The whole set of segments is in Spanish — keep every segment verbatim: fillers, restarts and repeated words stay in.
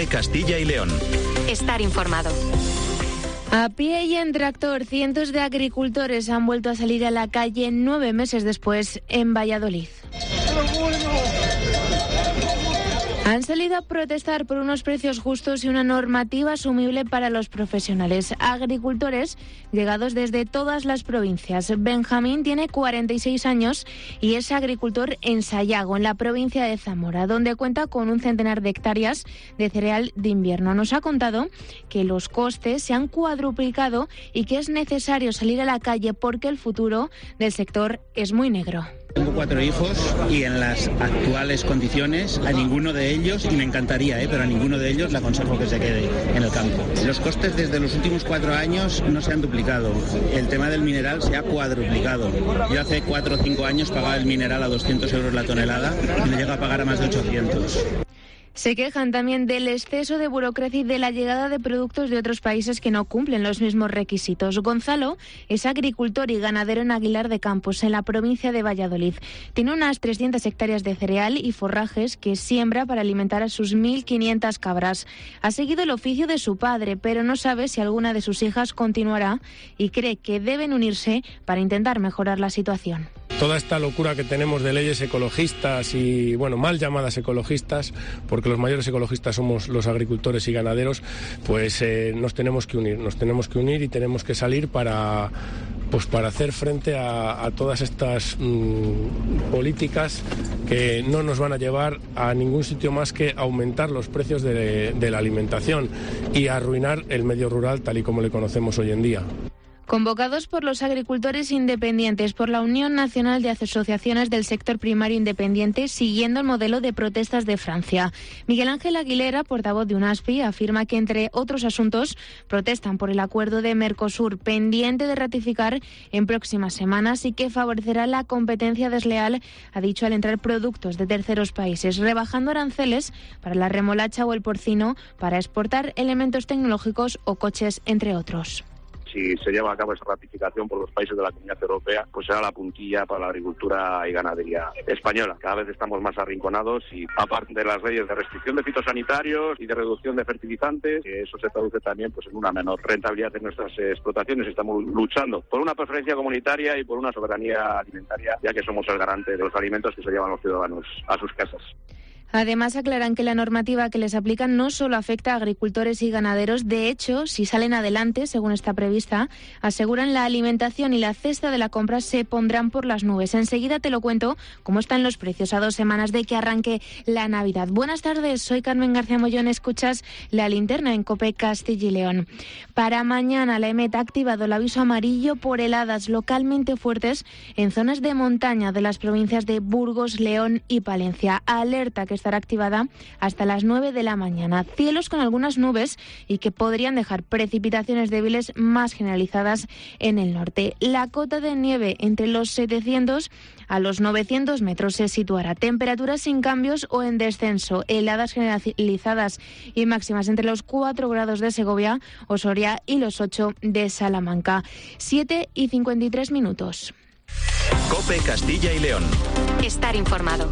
COPE Castilla y León. Estar informado. A pie y en tractor, cientos de agricultores han vuelto a salir a la calle nueve meses después en Valladolid. Han salido a protestar por unos precios justos y una normativa asumible para los profesionales. Agricultores llegados desde todas las provincias. Benjamín tiene cuarenta y seis años y es agricultor en Sayago, en la provincia de Zamora, donde cuenta con un centenar de hectáreas de cereal de invierno. Nos ha contado que los costes se han cuadruplicado y que es necesario salir a la calle porque el futuro del sector es muy negro. Tengo cuatro hijos y en las actuales condiciones a ninguno de ellos, y me encantaría, ¿eh? pero a ninguno de ellos le aconsejo que se quede en el campo. Los costes desde los últimos cuatro años no se han duplicado. El tema del mineral se ha cuadruplicado. Yo hace cuatro o cinco años pagaba el mineral a doscientos euros la tonelada y me llega a pagar a más de ochocientos. Se quejan también del exceso de burocracia y de la llegada de productos de otros países que no cumplen los mismos requisitos. Gonzalo es agricultor y ganadero en Aguilar de Campos, en la provincia de Valladolid. Tiene unas trescientas hectáreas de cereal y forrajes que siembra para alimentar a sus mil quinientas cabras. Ha seguido el oficio de su padre, pero no sabe si alguna de sus hijas continuará y cree que deben unirse para intentar mejorar la situación. Toda esta locura que tenemos de leyes ecologistas y, bueno, mal llamadas ecologistas, porque los mayores ecologistas somos los agricultores y ganaderos, pues eh, nos tenemos que unir, nos tenemos que unir y tenemos que salir para, pues para hacer frente a, a todas estas mmm, políticas que no nos van a llevar a ningún sitio más que aumentar los precios de, de la alimentación y arruinar el medio rural tal y como le conocemos hoy en día. Convocados por los agricultores independientes, por la Unión Nacional de Asociaciones del Sector Primario Independiente, siguiendo el modelo de protestas de Francia. Miguel Ángel Aguilera, portavoz de UNASPI, afirma que, entre otros asuntos, protestan por el acuerdo de Mercosur, pendiente de ratificar en próximas semanas y que favorecerá la competencia desleal, ha dicho, al entrar productos de terceros países, rebajando aranceles para la remolacha o el porcino para exportar elementos tecnológicos o coches, entre otros. Si se lleva a cabo esa ratificación por los países de la Comunidad Europea, pues será la puntilla para la agricultura y ganadería española. Cada vez estamos más arrinconados y, aparte de las leyes de restricción de fitosanitarios y de reducción de fertilizantes, que eso se traduce también pues en una menor rentabilidad de nuestras explotaciones. Estamos luchando por una preferencia comunitaria y por una soberanía alimentaria, ya que somos el garante de los alimentos que se llevan los ciudadanos a sus casas. Además, aclaran que la normativa que les aplican no solo afecta a agricultores y ganaderos. De hecho, si salen adelante, según está prevista, aseguran la alimentación y la cesta de la compra se pondrán por las nubes. Enseguida te lo cuento cómo están los precios a dos semanas de que arranque la Navidad. Buenas tardes, soy Carmen García Mollón. Escuchas La Linterna en COPE Castilla y León. Para mañana, la EMET ha activado el aviso amarillo por heladas localmente fuertes en zonas de montaña de las provincias de Burgos, León y Palencia. Alerta que estará activada hasta las nueve de la mañana. Cielos con algunas nubes y que podrían dejar precipitaciones débiles más generalizadas en el norte. La cota de nieve entre los setecientos a los novecientos metros se situará. Temperaturas sin cambios o en descenso. Heladas generalizadas y máximas entre los cuatro grados de Segovia o Soria y los ocho de Salamanca. siete y cincuenta y tres minutos. COPE Castilla y León. Estar informado.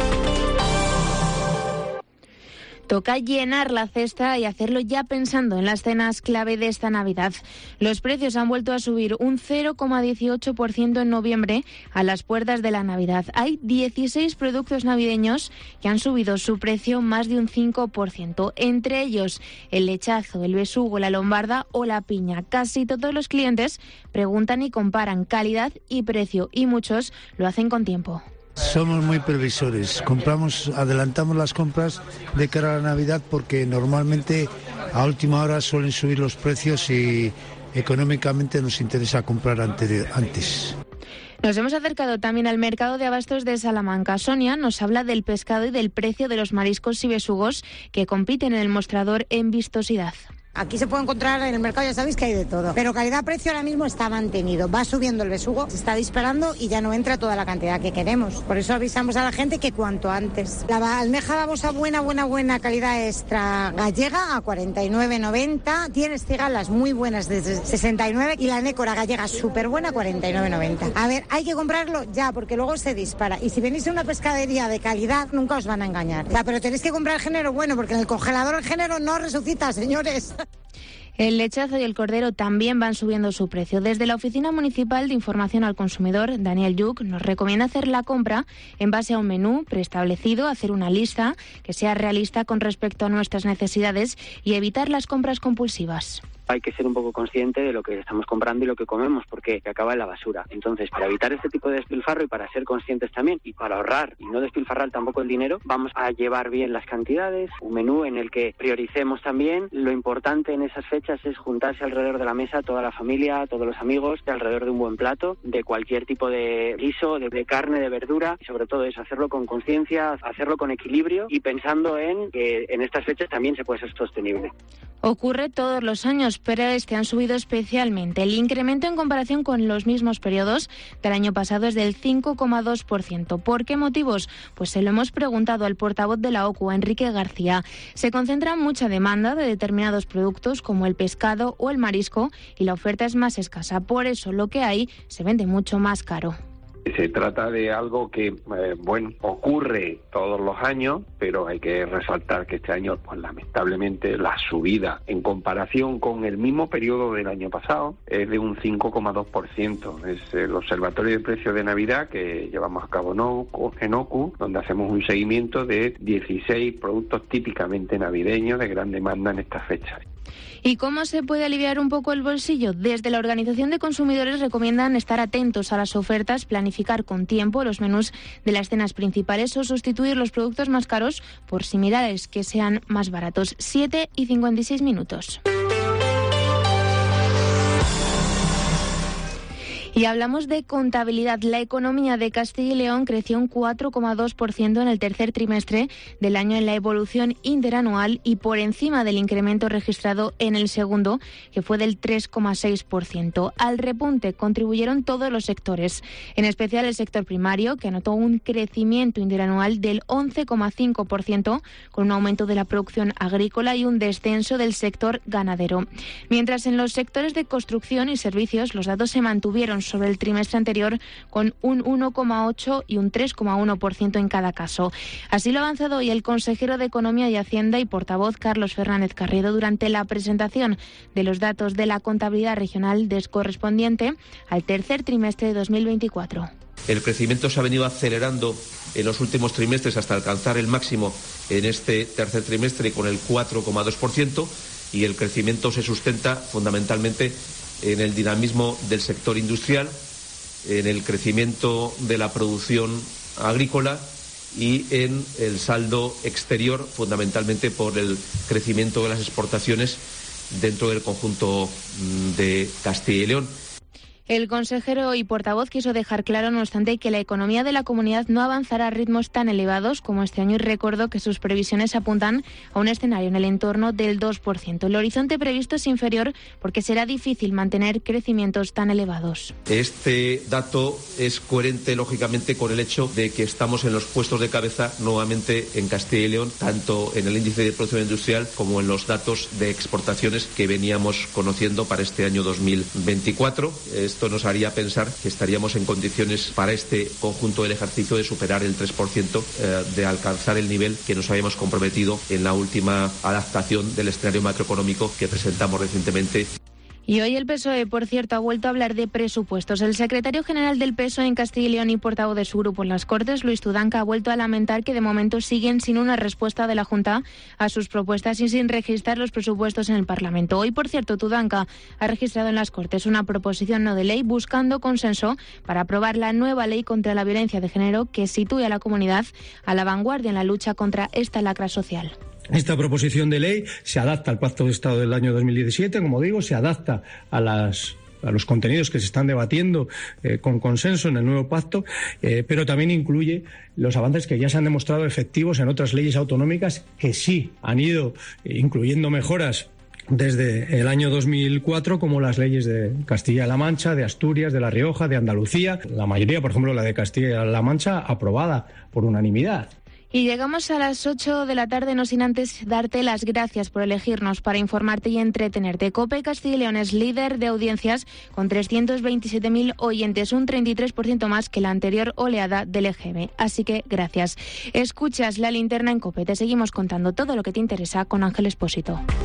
Toca llenar la cesta y hacerlo ya pensando en las cenas clave de esta Navidad. Los precios han vuelto a subir un cero coma dieciocho por ciento en noviembre a las puertas de la Navidad. Hay dieciséis productos navideños que han subido su precio más de un cinco por ciento. Entre ellos el lechazo, el besugo, la lombarda o la piña. Casi todos los clientes preguntan y comparan calidad y precio y muchos lo hacen con tiempo. Somos muy previsores, compramos, adelantamos las compras de cara a la Navidad porque normalmente a última hora suelen subir los precios y económicamente nos interesa comprar antes. Nos hemos acercado también al mercado de abastos de Salamanca. Sonia nos habla del pescado y del precio de los mariscos y besugos que compiten en el mostrador en vistosidad. Aquí se puede encontrar en el mercado, ya sabéis que hay de todo. Pero calidad-precio ahora mismo está mantenido. Va subiendo el besugo, se está disparando y ya no entra toda la cantidad que queremos. Por eso avisamos a la gente que cuanto antes. La almeja babosa buena, buena, buena, calidad extra gallega a cuarenta y nueve noventa. Tienes cigalas muy buenas de sesenta y nueve y la nécora gallega súper buena, cuarenta y nueve noventa. A ver, hay que comprarlo ya porque luego se dispara. Y si venís a una pescadería de calidad, nunca os van a engañar. O sea, pero tenéis que comprar el género bueno porque en el congelador el género no resucita, señores. El lechazo y el cordero también van subiendo su precio. Desde la Oficina Municipal de Información al Consumidor, Daniel Yuc nos recomienda hacer la compra en base a un menú preestablecido, hacer una lista que sea realista con respecto a nuestras necesidades y evitar las compras compulsivas. Hay que ser un poco consciente de lo que estamos comprando y lo que comemos, porque acaba en la basura. Entonces, para evitar este tipo de despilfarro y para ser conscientes también y para ahorrar y no despilfarrar tampoco el dinero, vamos a llevar bien las cantidades, un menú en el que prioricemos también. Lo importante en esas fechas es juntarse alrededor de la mesa toda la familia, todos los amigos, alrededor de un buen plato, de cualquier tipo de guiso, de, de carne, de verdura, y sobre todo eso, hacerlo con conciencia, hacerlo con equilibrio y pensando en que en estas fechas también se puede ser sostenible. Ocurre todos los años, pero este han subido especialmente. El incremento en comparación con los mismos periodos del año pasado es del cinco coma dos por ciento. ¿Por qué motivos? Pues se lo hemos preguntado al portavoz de la O C U, Enrique García. Se concentra mucha demanda de determinados productos como el pescado o el marisco y la oferta es más escasa. Por eso lo que hay se vende mucho más caro. Se trata de algo que, eh, bueno, ocurre todos los años, pero hay que resaltar que este año, pues lamentablemente, la subida en comparación con el mismo periodo del año pasado es de un cinco coma dos por ciento. Es el Observatorio de Precios de Navidad que llevamos a cabo en O C U, donde hacemos un seguimiento de dieciséis productos típicamente navideños de gran demanda en estas fechas. ¿Y cómo se puede aliviar un poco el bolsillo? Desde la Organización de Consumidores recomiendan estar atentos a las ofertas, planificar con tiempo los menús de las cenas principales o sustituir los productos más caros por similares que sean más baratos. siete y cincuenta y seis minutos. Y hablamos de contabilidad. La economía de Castilla y León creció un cuatro coma dos por ciento en el tercer trimestre del año en la evolución interanual y por encima del incremento registrado en el segundo, que fue del tres coma seis por ciento. Al repunte contribuyeron todos los sectores, en especial el sector primario, que anotó un crecimiento interanual del once coma cinco por ciento, con un aumento de la producción agrícola y un descenso del sector ganadero. Mientras en los sectores de construcción y servicios los datos se mantuvieron sobre el trimestre anterior con un uno coma ocho y un tres coma uno por ciento en cada caso. Así lo ha avanzado hoy el consejero de Economía y Hacienda y portavoz Carlos Fernández Carriedo durante la presentación de los datos de la contabilidad regional correspondiente al tercer trimestre de dos mil veinticuatro. El crecimiento se ha venido acelerando en los últimos trimestres hasta alcanzar el máximo en este tercer trimestre con el cuatro coma dos por ciento y el crecimiento se sustenta fundamentalmente en el dinamismo del sector industrial, en el crecimiento de la producción agrícola y en el saldo exterior, fundamentalmente por el crecimiento de las exportaciones dentro del conjunto de Castilla y León. El consejero y portavoz quiso dejar claro, no obstante, que la economía de la comunidad no avanzará a ritmos tan elevados como este año y recordó que sus previsiones apuntan a un escenario en el entorno del dos por ciento. El horizonte previsto es inferior porque será difícil mantener crecimientos tan elevados. Este dato es coherente, lógicamente, con el hecho de que estamos en los puestos de cabeza nuevamente en Castilla y León, tanto en el índice de producción industrial como en los datos de exportaciones que veníamos conociendo para este año dos mil veinticuatro. Esto nos haría pensar que estaríamos en condiciones para este conjunto del ejercicio de superar el tres por ciento, eh, de alcanzar el nivel que nos habíamos comprometido en la última adaptación del escenario macroeconómico que presentamos recientemente. Y hoy el P S O E, por cierto, ha vuelto a hablar de presupuestos. El secretario general del P S O E en Castilla y León y portavoz de su grupo en las Cortes, Luis Tudanca, ha vuelto a lamentar que de momento siguen sin una respuesta de la Junta a sus propuestas y sin registrar los presupuestos en el Parlamento. Hoy, por cierto, Tudanca ha registrado en las Cortes una proposición no de ley buscando consenso para aprobar la nueva ley contra la violencia de género que sitúe a la comunidad a la vanguardia en la lucha contra esta lacra social. Esta proposición de ley se adapta al Pacto de Estado del año dos mil diecisiete, como digo, se adapta a las a los contenidos que se están debatiendo eh, con consenso en el nuevo pacto, eh, pero también incluye los avances que ya se han demostrado efectivos en otras leyes autonómicas que sí han ido eh, incluyendo mejoras desde el año dos mil cuatro, como las leyes de Castilla-La Mancha, de Asturias, de La Rioja, de Andalucía. La mayoría, por ejemplo, la de Castilla-La Mancha, aprobada por unanimidad. Y llegamos a las ocho de la tarde, no sin antes darte las gracias por elegirnos para informarte y entretenerte. COPE Castilla y León es líder de audiencias con trescientos veintisiete mil oyentes, un treinta y tres por ciento más que la anterior oleada del E G M. Así que gracias. Escuchas La Linterna en COPE. Te seguimos contando todo lo que te interesa con Ángel Expósito.